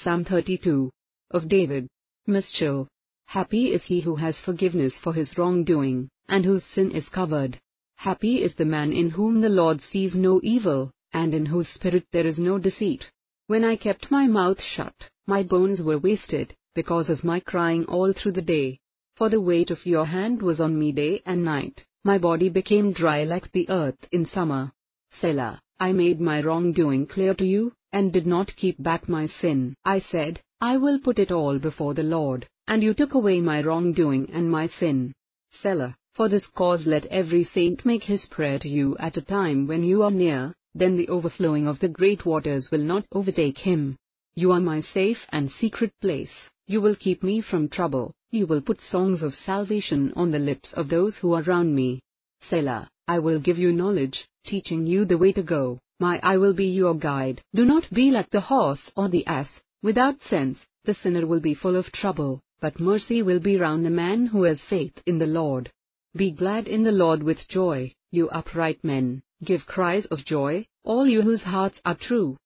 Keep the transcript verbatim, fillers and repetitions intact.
Psalm thirty-two. Of David. Mischief. Happy is he who has forgiveness for his wrongdoing, and whose sin is covered. Happy is the man in whom the Lord sees no evil, and in whose spirit there is no deceit. When I kept my mouth shut, my bones were wasted, because of my crying all through the day. For the weight of your hand was on me day and night, my body became dry like the earth in summer. Selah. I made my wrongdoing clear to you, and did not keep back my sin. I said, I will put it all before the Lord, and you took away my wrongdoing and my sin. Selah. For this cause let every saint make his prayer to you at a time when you are near, then the overflowing of the great waters will not overtake him. You are my safe and secret place, you will keep me from trouble, you will put songs of salvation on the lips of those who are round me. Selah. I will give you knowledge, teaching you the way to go, my eye will be your guide. Do not be like the horse or the ass, without sense, the sinner will be full of trouble, but mercy will be round the man who has faith in the Lord. Be glad in the Lord with joy, you upright men, give cries of joy, all you whose hearts are true.